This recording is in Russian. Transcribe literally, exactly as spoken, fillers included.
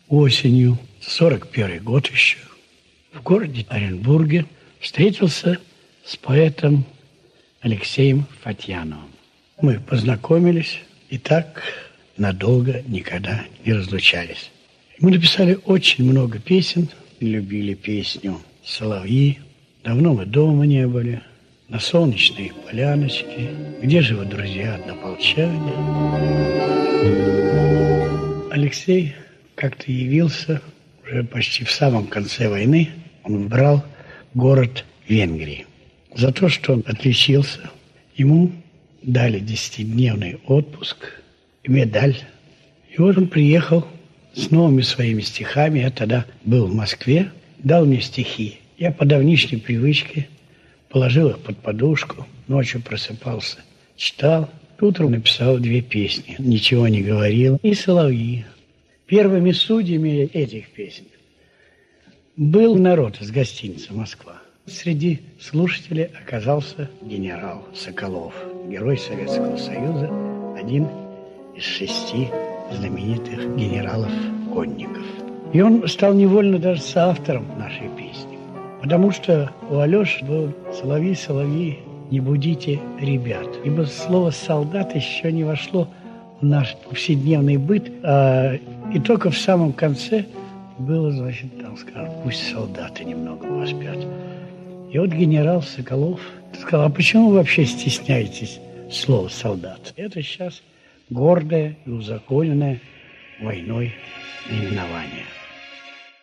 осенью, сорок первый год еще, в городе Оренбурге встретился с поэтом Алексеем Фатьяновым. Мы познакомились и так надолго никогда не разлучались. Мы написали очень много песен, любили песню «Соловьи», «Давно мы дома не были», «На солнечной поляночке», «Где же вы, друзья, однополчане». Алексей как-то явился уже почти в самом конце войны. Он брал город Венгрии. За то, что он отличился, ему дали десятидневный отпуск и медаль. И вот он приехал с новыми своими стихами. Я тогда был в Москве, дал мне стихи. Я по давнишней привычке положил их под подушку, ночью просыпался, читал. Утром написал две песни, ничего не говорил, и «Соловьи». Первыми судьями этих песен был народ из гостиницы «Москва». Среди слушателей оказался генерал Соколов, герой Советского Союза, один из шести знаменитых генералов-конников. И он стал невольно даже соавтором нашей песни, потому что у Алёши был «Соловьи, соловьи, не будите ребят». Ибо слово «солдат» еще не вошло в наш повседневный быт, а и только в самом конце было, значит, там скажем, пусть солдаты немного поспят. И вот генерал Соколов сказал: а почему вы вообще стесняетесь слова «солдат»? Это сейчас гордое и узаконенное войной наименование.